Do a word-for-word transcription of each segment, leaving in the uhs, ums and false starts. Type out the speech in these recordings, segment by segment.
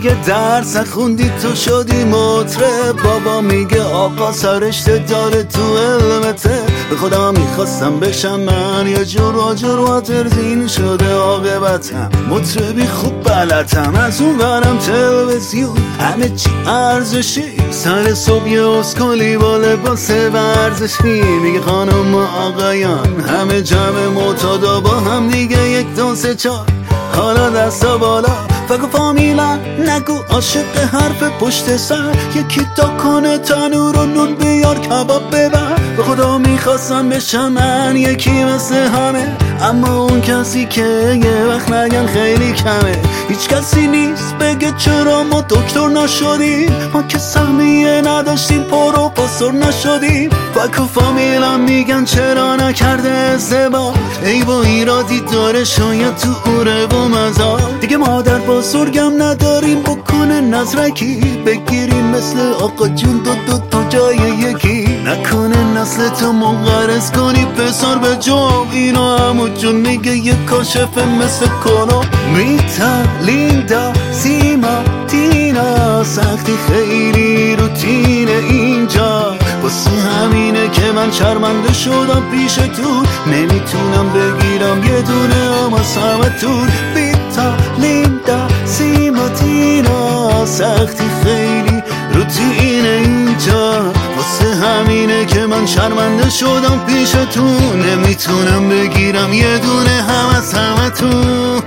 میگه درس خوندی تو شدی مطرب، بابا میگه آقا سرشته داره تو علمته. به خودم میخواستم بشم من یه جور آجر واترزین شده عاقبتم مطربی خوب بلدم. از اون برم تلویزیون همه چی ارزشی، سر صبح یه اسکولی با لباس ورزشی. میگه خانم و آقایان همه جمع معتادا با هم دیگه یک دو سه چار، حالا دستا بالا فکر فامیلا نگو عاشق حرف پشت سر. یکی تا کنه تنور و نون بیار کباب ببر. به خدا میخواستم بشم من یکی مثل همه، اما اون کسی که یه وقت نگن خیلی کمه. هیچ کسی نیست بگه چرا ما دکتر نشدیم، ما که سهمیه نداشتیم پروفسور نشدیم. فکر فامیلا میگن چرا نکرده ازدواج، ای با ایرادی داره شاید تو اوره و مزار. دیگه مادر بزرگم نداریم بکنه نظرکی، بگیریم مثل آقا جون دو دو تا جای یکی. نکنه نسل تو منقرض کنی پسر به جام، اینا همو جون میگه یه کاشفه مثل کنو. میتا لیندا سیما تینا سختی خیلی روتین اینجا، واسه همینه که من شرمنده شدم پیش تو. نمیتونم بگیرم یه دونه اما همتون. بیتا لیندا سیما تینا سختی خیلی روتین اینجا، واسه همینه که من شرمنده شدم پیش تو. نمیتونم بگیرم یه دونه هم از همتون.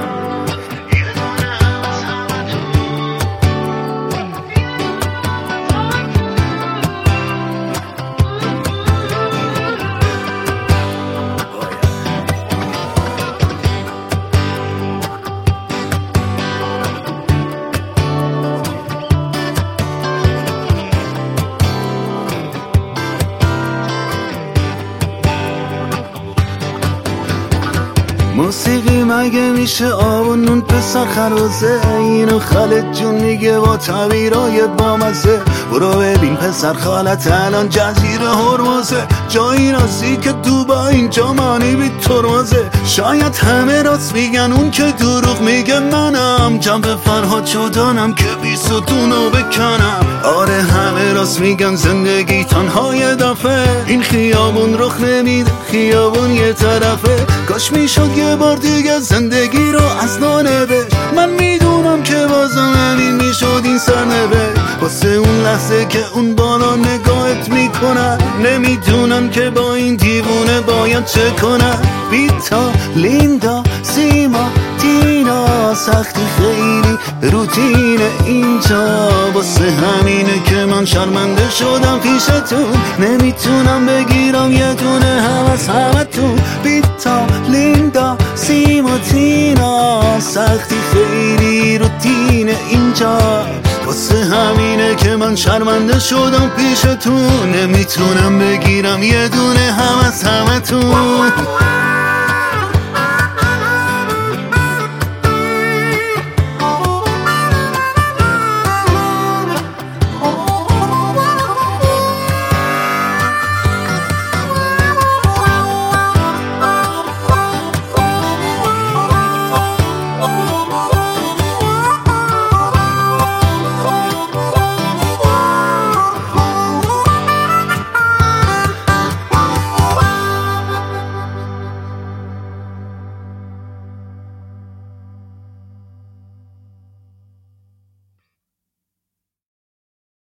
موسیقی مگه میشه آب و نون پسر خروزه، اینو خالد جون میگه با تعبیرای بامزه. برو ببین پسر خالت الان جزیره هرمزه، جایی راستی که تو با اینجا مانی بی ترمزه. شاید همه راست میگن اون که دروغ میگه منم، جنب فرهاد شدانم که بی ستونو بکنم. آره همه راست میگن زندگی تنها یه دفعه، این خیابون رخ نمیده خیابون یه طرفه. کاش میشد یه بار دیگه زندگی رو از نو نوشت، من میدونم که بازم همین میشد این سرنوشت. واسه اون لحظه که اون بالا نگاهت میکنن، نمیدونم که با این دیوونه باید چه کنن. بیتا لیندا سیما تینا سختی خیلی روتین اینجا، واسه همینه که من شرمنده شدم پیشتون. نمیتونم بگیرم یه دونه هم از همتون. بیتا لیندا سیما تینا سختی خیلی روتین اینجا، واسه همینه که من شرمنده شدم پیشتون. نمیتونم بگیرم یه دونه هم از همتون.